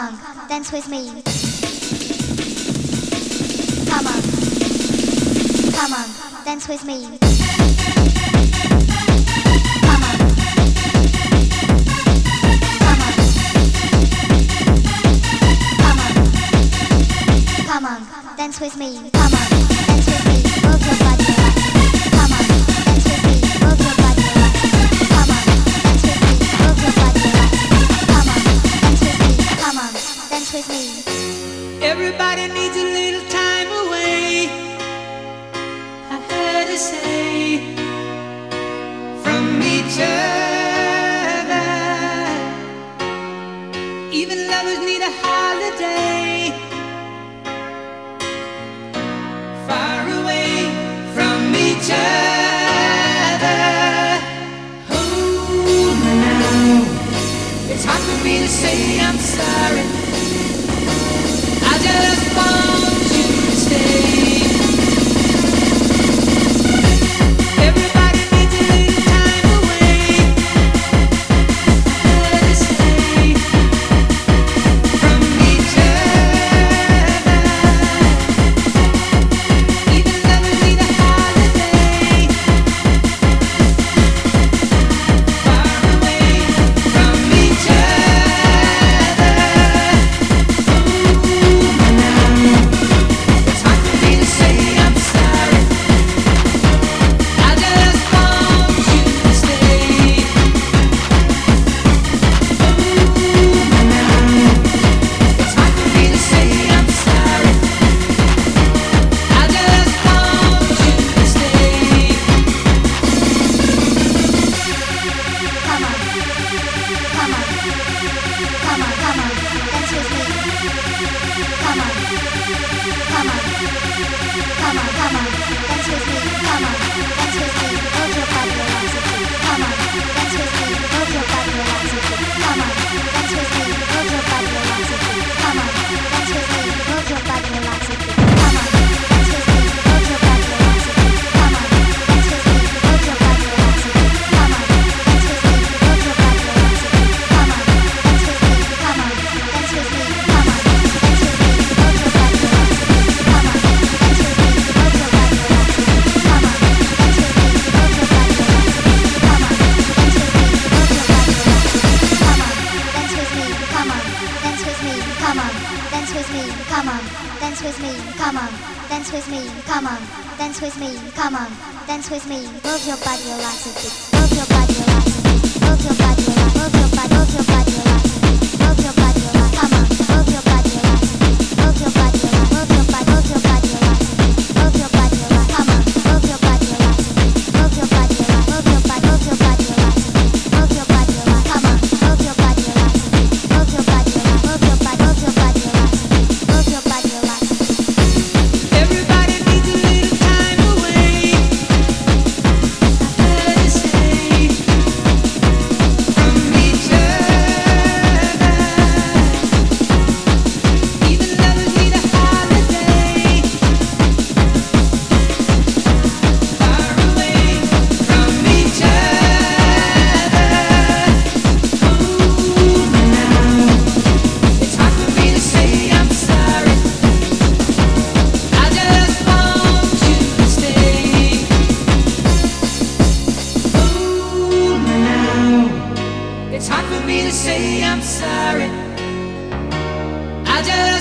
on, dance with me. Come on, dance with me. Come on, dance with me. Come on, dance with me. Move your body around. Come on, dance with me. Move your body around. Come on, dance with me. Move your body around. Come on, dance with me. Come on, dance with me. Everybody needs a little time away, I heard her say, from each other. Even lovers need a holiday, far away from each other. Oh, now it's hard for me to say I'm sorry. I just want you to stay. Everybody needs a little time away, let us stay from each other. Even lovers need a holiday, far away from each other. It's hard for me to say I'm sorry. I just want you to stay. It's hard for me to say I'm sorry. I just want you to stay. Come on, dance with me. Come on, dance with me. Come on, dance with me. Move your body around to me. Come on, dance with me. Move your body around to me. Come on, dance with me. Move your body around to me. Come on, dance with me. Move your body around to me. Come on, dance with me. Move your body around to me. Come on, dance with me. Move your body around to me. Come on, dance with me. Move your body around to me. Come on, dance with me. Come on, dance with me. Come on, dance with me. Move your body around to me. Come on, dance with me. Move your body around to me. Come on, dance with me. Move your body around to me. Come on, dance with me. Move your body around to me. Come on, dance with me. Come on, dance with me. Come on, dance with me. Come on, dance with me. Come on, dance with me. Come on, dance with me. Come on, dance with me. Move your body around to me. Move your body around to me. Move your body around. Move your body. Move your body around to me. Move your body around. Come on, move your body around to me. Move your body around. Move your body. Move your body around to me. Move your body around. Come on, move your body around to me. Move your body around. Move your body. Move your body around to me. Move your body around. Come on, move your body around to me. Move your body around. Move your body. Move your body around to me. Move your body around to me. Everybody needs a little time away, let us stay from each other. Even lovers need a holiday, far away from each other. Oh, now it's hard for me to say I'm sorry. I just want you to stay. Oh, now it's hard for me to say I'm sorry. I just